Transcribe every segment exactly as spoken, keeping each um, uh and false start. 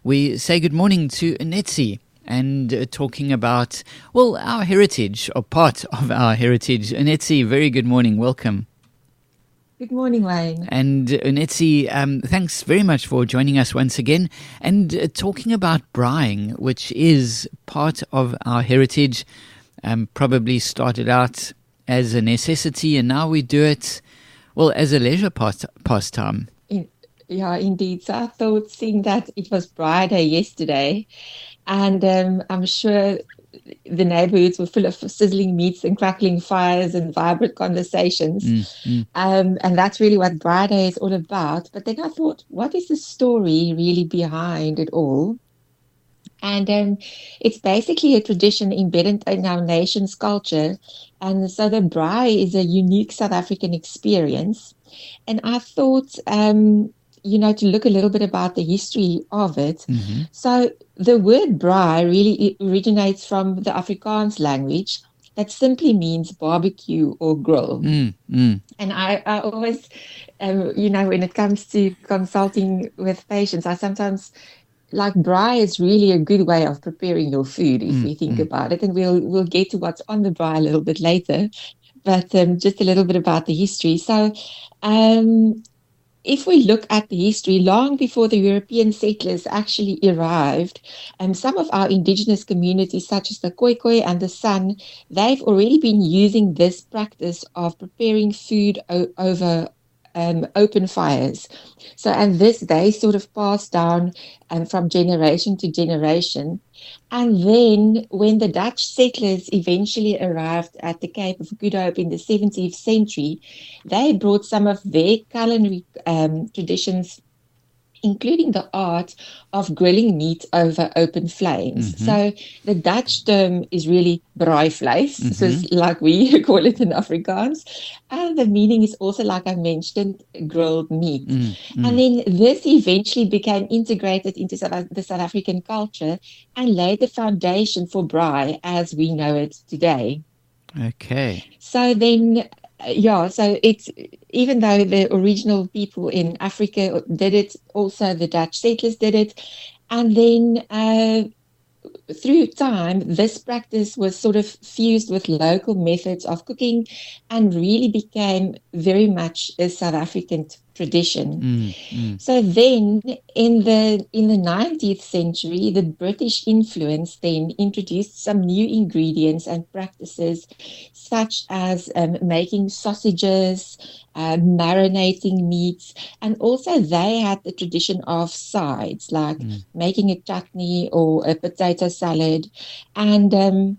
we say good morning to Unetsi and uh, talking about, well, our heritage or part of our heritage. Unetsi, very good morning. Welcome. Good morning, Wayne. And Unetsi, um, thanks very much for joining us once again and uh, talking about braaiing, which is part of our heritage. Um, probably started out as a necessity, and now we do it, well, as a leisure past- pastime. In, yeah, indeed. So I thought, seeing that it was Braai Day yesterday, and um, I'm sure the neighborhoods were full of sizzling meats and crackling fires and vibrant conversations. Mm, mm. Um, and that's really what Braai Day is all about. But then I thought, what is the story really behind it all? And um, it's basically a tradition embedded in our nation's culture. And so the braai is a unique South African experience. And I thought, um, you know, to look a little bit about the history of it. Mm-hmm. So the word braai really originates from the Afrikaans language that simply means barbecue or grill. Mm, mm. And I, I always, um, you know, when it comes to consulting with patients, I sometimes like braai is really a good way of preparing your food if Mm, we think mm. about it. And we'll we'll get to what's on the braai a little bit later. But um, just a little bit about the history. So um, if we look at the history, long before the European settlers actually arrived, um, some of our indigenous communities, such as the Khoikhoi and the San, they've already been using this practice of preparing food o- over um, open fires. So, and this they sort of passed down um, from generation to generation. And then when the Dutch settlers eventually arrived at the Cape of Good Hope in the seventeenth century, they brought some of their culinary um, traditions, including the art of grilling meat over open flames. Mm-hmm. So the Dutch term is really braaivleis, Mm-hmm. so it's like we call it in Afrikaans. And the meaning is also, like I mentioned, grilled meat. Mm-hmm. And then this eventually became integrated into South, the South African culture and laid the foundation for braai as we know it today. Okay. So then, yeah, so it's, even though the original people in Africa did it, also the Dutch settlers did it. And then uh, through time, this practice was sort of fused with local methods of cooking and really became very much a South African t- tradition. Mm, mm. So then in the in the nineteenth century, the British influence then introduced some new ingredients and practices, such as um, making sausages, uh, marinating meats, and also they had the tradition of sides, like Mm. making a chutney or a potato salad. And um,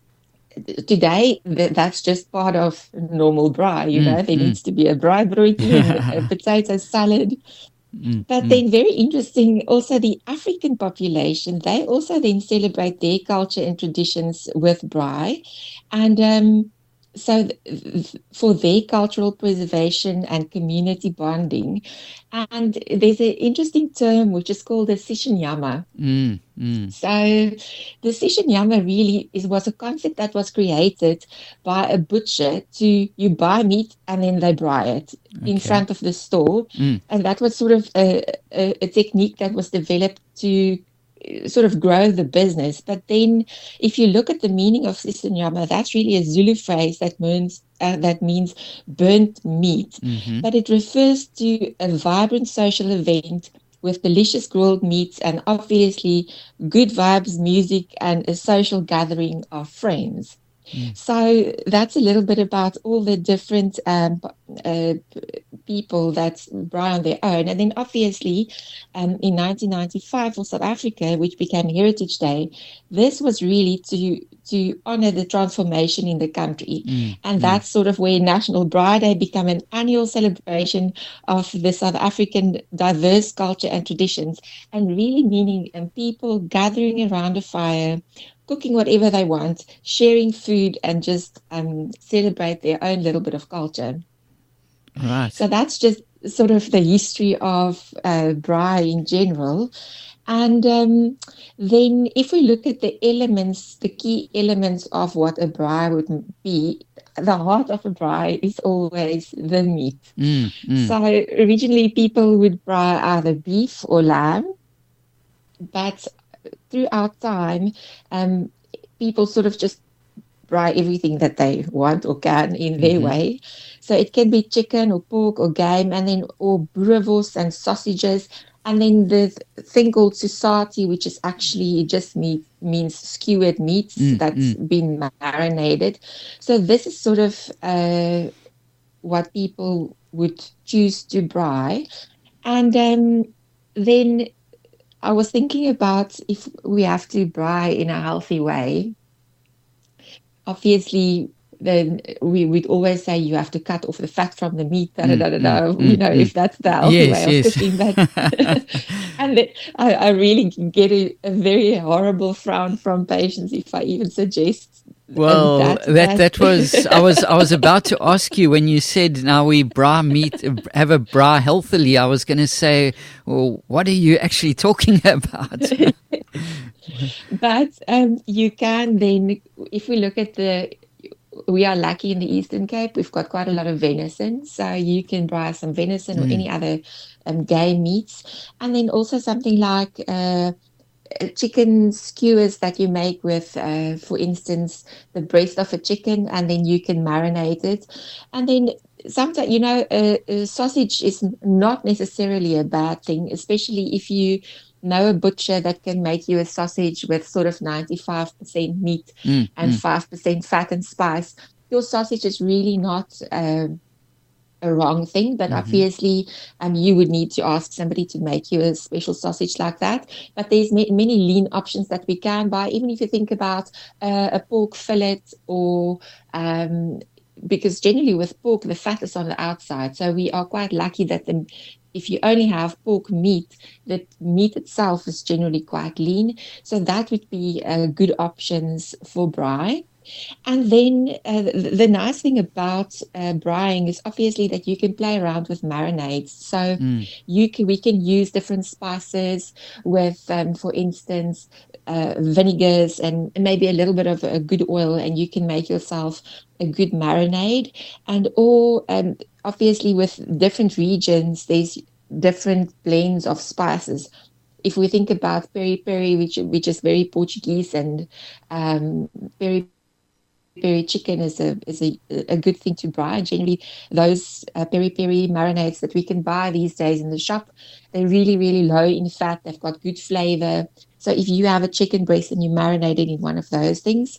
today, th- that's just part of normal braai, you Mm, know, there mm. needs to be a braai broodjie and a potato salad. Mm, But mm. then very interesting, also the African population, they also then celebrate their culture and traditions with braai. And um, so th- th- for their cultural preservation and community bonding. And there's an interesting term which is called the sishinyama. Mm, mm. So the sishinyama really is was a concept that was created by a butcher to you buy meat and then they braai it in Okay. front of the store. Mm. And that was sort of a, a, a technique that was developed to uh, sort of grow the business. But then if you look at the meaning of sishinyama, that's really a Zulu phrase that means uh, that means burnt meat. Mm-hmm. But it refers to a vibrant social event with delicious grilled meats and obviously good vibes, music, and a social gathering of friends. Mm. So that's a little bit about all the different um, uh, people that braai on their own. And then obviously um, in nineteen ninety-five for South Africa, which became Heritage Day, this was really to to honor the transformation in the country. Mm, And mm. that's sort of where National Braai Day became an annual celebration of the South African diverse culture and traditions, and really meaning um, people gathering around a fire, cooking whatever they want, sharing food, and just um, celebrate their own little bit of culture. Right. So that's just sort of the history of uh, braai in general. And um, then if we look at the elements, the key elements of what a braai would be, the heart of a braai is always the meat. Mm, mm. So originally people would braai either beef or lamb. but throughout time, um, people sort of just fry everything that they want or can in their Mm-hmm. way. So it can be chicken or pork or game, and then or boerewors and sausages. And then the thing called susati, which is actually just meat, means skewered meats that's Mm-hmm. been marinated. So this is sort of uh, what people would choose to braai. And um, then I was thinking about if we have to braai in a healthy way. Obviously, then we would always say you have to cut off the fat from the meat, da da Mm, da da, mm, da, you mm, know, mm. if that's the healthy way Yes, of yes. cooking. But and then I, I really get a, a very horrible frown from patients if I even suggest um, Well, that. that But that was I was I was about to ask you when you said now we bra meat have a bra healthily. I was going to say, well, what are you actually talking about? but um, you can then, if we look at the we are lucky in the Eastern Cape. We've got quite a lot of venison. So you can buy some venison or Mm, any other um, game meats. And then also something like uh, chicken skewers that you make with, uh, for instance, the breast of a chicken, and then you can marinate it. And then sometimes, you know, a, a sausage is not necessarily a bad thing, especially if you know a butcher that can make you a sausage with sort of ninety-five percent meat mm, and mm, five percent fat and spice. Your sausage is really not um, a wrong thing, but mm-hmm. obviously, um, you would need to ask somebody to make you a special sausage like that. But there's ma- many lean options that we can buy, even if you think about uh, a pork fillet or um, because generally with pork, the fat is on the outside. So we are quite lucky that the if you only have pork meat, the meat itself is generally quite lean. So that would be uh, good options for braai. And then uh, the, the nice thing about uh, braaiing is obviously that you can play around with marinades. So Mm, you can we can use different spices with, um, for instance, uh, vinegars and maybe a little bit of a good oil, and you can make yourself a good marinade. And all um, obviously with different regions, there's different blends of spices. If we think about peri peri, which which is very Portuguese, and um, peri peri chicken is a is a, a good thing to buy. Generally, those uh, peri peri marinades that we can buy these days in the shop, they're really, really low in fat. They've got good flavor. So if you have a chicken breast and you marinate it in one of those things,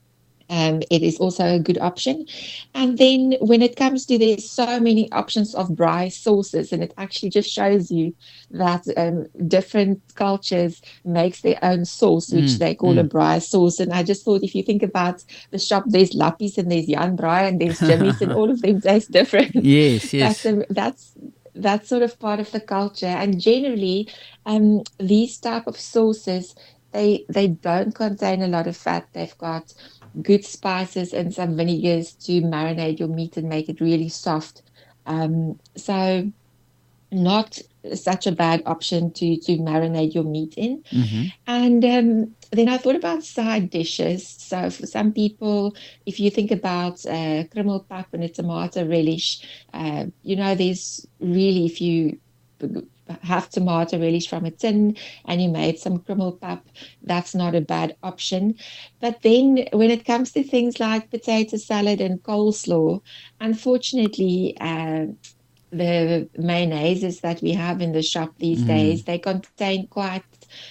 um, it is also a good option. And then when it comes to there's so many options of braai sauces, and it actually just shows you that um, different cultures makes their own sauce, which mm, they call a mm. braai sauce. And I just thought if you think about the shop, there's Lappies and there's Jan Braai and there's Jimmy's, and all of them taste different. Yes, but yes. um, that's that's sort of part of the culture. And generally, um, these type of sauces, they they don't contain a lot of fat. They've got good spices and some vinegars to marinate your meat and make it really soft. Um, so not such a bad option to to marinate your meat in. Mm-hmm. And um, then I thought about side dishes. So for some people, if you think about uh, krummelpap and a tomato relish, uh, you know, there's really, if you have tomato relish from a tin and you made some krummelpap, that's not a bad option. But then when it comes to things like potato salad and coleslaw, unfortunately, uh, the mayonnaises that we have in the shop these Mm, days, they contain quite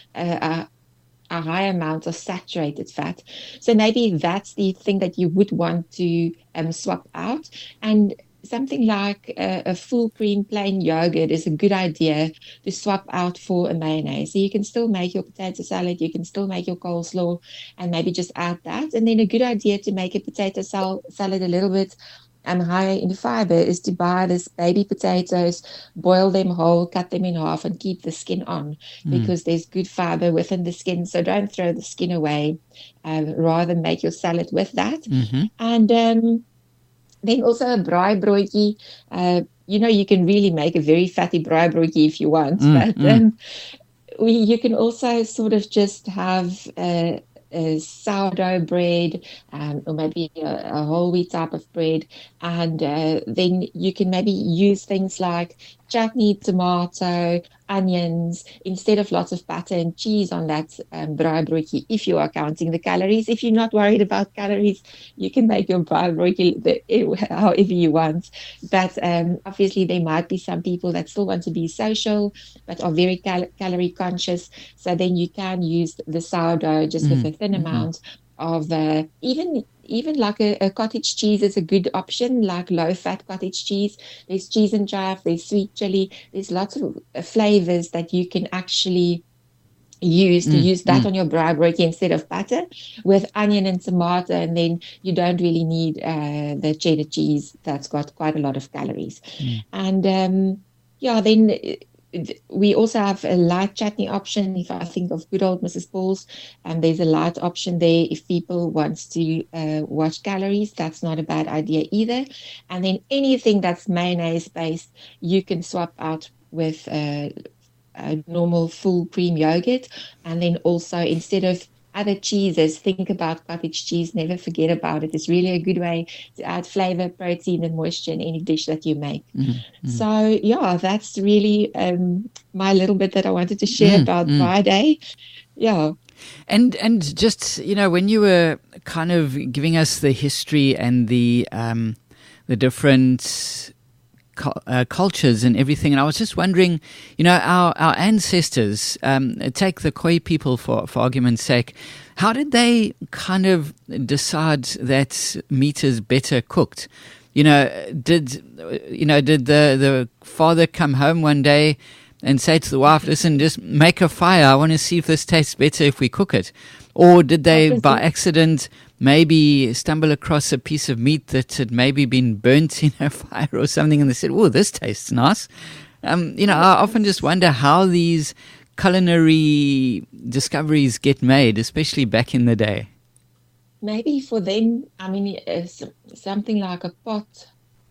uh, a, a high amount of saturated fat. So maybe that's the thing that you would want to um, swap out. And something like a, a full cream plain yogurt is a good idea to swap out for a mayonnaise. So you can still make your potato salad, you can still make your coleslaw, and maybe just add that. And then a good idea to make a potato sal- salad a little bit um, higher in fiber is to buy this baby potatoes, boil them whole, cut them in half, and keep the skin on mm. because there's good fiber within the skin. So don't throw the skin away. Um, rather make your salad with that. Mm-hmm. And um, then also a braai broodjie. Uh, you know, you can really make a very fatty braai broodjie if you want, Mm, but mm. um, we, you can also sort of just have a, a sourdough bread, um, or maybe a, a whole wheat type of bread. And uh, then you can maybe use things like chutney, tomato, onions, instead of lots of butter and cheese on that um, braaibroodjie, if you are counting the calories. If you're not worried about calories, you can make your braaibroodjie the, however you want. But um, obviously, there might be some people that still want to be social, but are very cal- calorie conscious. So then you can use the sourdough just mm-hmm. with a thin mm-hmm. amount of uh, even even like a, a cottage cheese is a good option, like low-fat cottage cheese. There's cheese and jive, there's sweet chili, there's lots of flavors that you can actually use to mm, use that mm. on your braaibroodjie instead of butter with onion and tomato, and then you don't really need uh, the cheddar cheese that's got quite a lot of calories. Mm. And um, yeah, then we also have a light chutney option. If I think of good old Missus Paul's, and there's a light option there if people want to uh, watch calories. That's not a bad idea either. And then anything that's mayonnaise based, you can swap out with uh, a normal full cream yogurt. And then also, instead of other cheeses, think about cottage cheese. Never forget about it. It's really a good way to add flavor, protein, and moisture in any dish that you make. Mm-hmm. So, yeah, that's really um, my little bit that I wanted to share mm-hmm. about Friday. Yeah. And and just, you know, when you were kind of giving us the history and the um, the different Uh, cultures and everything, and I was just wondering, you know, our our ancestors, um, take the Khoi people for for argument's sake, how did they kind of decide that meat is better cooked? You know, did you know did the the father come home one day and say to the wife, "Listen, just make a fire. I want to see if this tastes better if we cook it," or did they by accident maybe stumble across a piece of meat that had maybe been burnt in a fire or something, and they said, "Oh, this tastes nice." Um, you know, I often just wonder how these culinary discoveries get made, especially back in the day. Maybe for them, I mean, it's something like a pot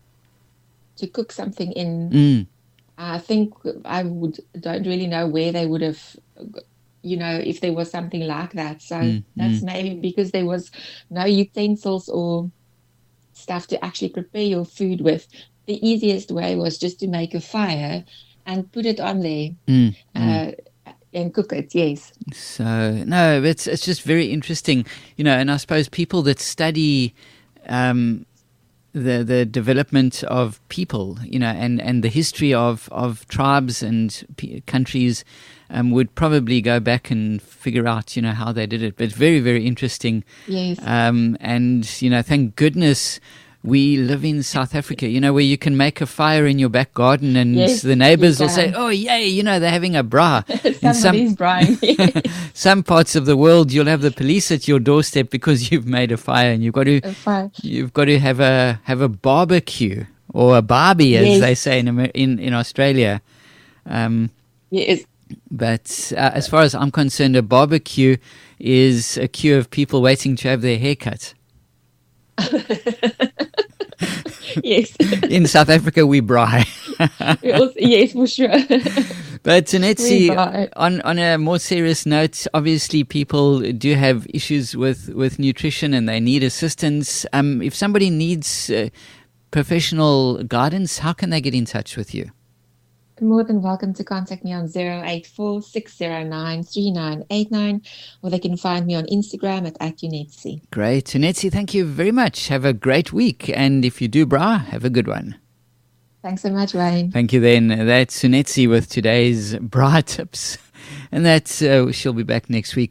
to cook something in. Mm. I think I would don't really know where they would have, you know, if there was something like that. So mm, that's mm. maybe because there was no utensils or stuff to actually prepare your food with. The easiest way was just to make a fire and put it on there mm, uh, mm. and cook it, yes. So, no, it's, it's just very interesting, you know, and I suppose people that study um, the the development of people, you know, and, and the history of, of tribes and p- countries um, would probably go back and figure out, you know, how they did it. But it's very, very interesting. Yes. Um, and, you know, thank goodness we live in South Africa, you know, where you can make a fire in your back garden and yes, the neighbors will say, "Oh, yay, you know, they're having a bra." Somebody's braai. Some parts of the world, you'll have the police at your doorstep because you've made a fire, and you've got to you've got to have a have a barbecue or a barbie, as yes. they say in in in Australia. Um, yes. But uh, as far as I'm concerned, a barbecue is a queue of people waiting to have their hair cut. Yes. In South Africa, we braai. Yes, for sure. But Tsunetsi, on on a more serious note, obviously people do have issues with, with nutrition and they need assistance. Um, if somebody needs uh, professional guidance, how can they get in touch with you? More than welcome to contact me on zero eight four, six zero nine, three nine eight nine, or they can find me on Instagram at, at Tsunetsi. Great. Tsunetsi, thank you very much. Have a great week. And if you do bra, have a good one. Thanks so much, Wayne. Thank you then. That's Tsunetsi with today's bra tips. And that's, uh, she'll be back next week.